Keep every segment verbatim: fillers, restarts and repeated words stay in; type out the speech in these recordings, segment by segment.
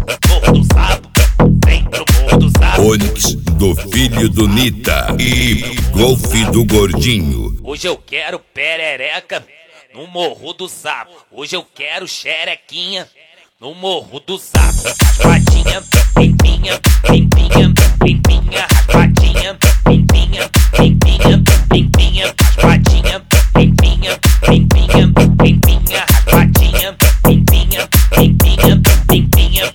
Morro do Sapo, vem pro Morro do Sapo. Onix do filho do Nita e Golfe do Gordinho. Hoje eu quero perereca no Morro do Sapo. Hoje eu quero xerequinha no Morro do Sapo. Raspadinha, limpinha, limpinha, limpinha, raspadinha, limpinha, limpinha, limpinha, raspadinha, limpinha, limpinha, limpinha, raspadinha, limpinha, limpinha, limpinha.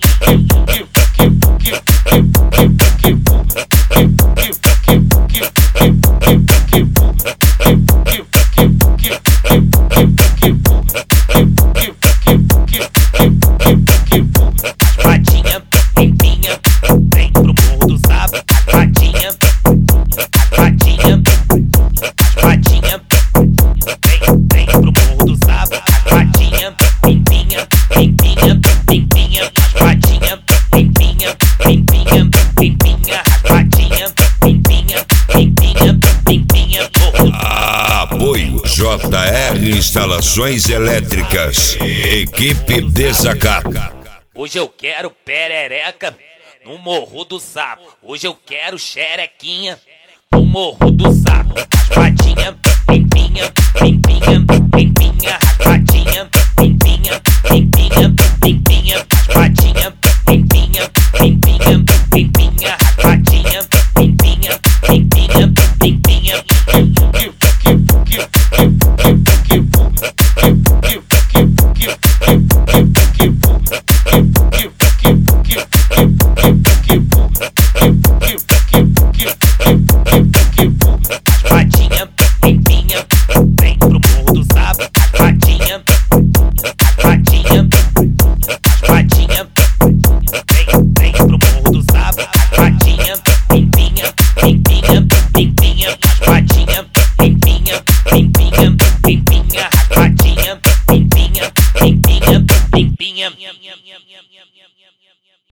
Raspadinha, limpinha, vem pro Morro do Sapo. Raspadinha, raspadinha, raspadinha, vem, vem pro Morro do Sapo. Raspadinha, limpinha, limpinha, limpinha, raspadinha, limpinha, limpinha, limpinha, raspadinha, limpinha, limpinha, limpinha. Apoio J R Instalações Elétricas. Equipe Desacato. Hoje eu quero perereca no Morro do Sapo. Hoje eu quero xerequinha no Morro do Sapo. Raspadinha, limpinha, limpinha, limpinha, raspadinha, limpinha, limpinha, limpinha, raspadinha, limpinha, limpinha, limpinha, raspadinha, limpinha, limpinha, limpinha. Raspadinha, limpinha, vem pro Morro do Sapo. Raspadinha, raspadinha, raspadinha, vem, vem pro Morro do Sapo. Raspadinha, limpinha, limpinha, limpinha, raspadinha, limpinha, limpinha, limpinha, raspadinha, limpinha, limpinha, limpinha.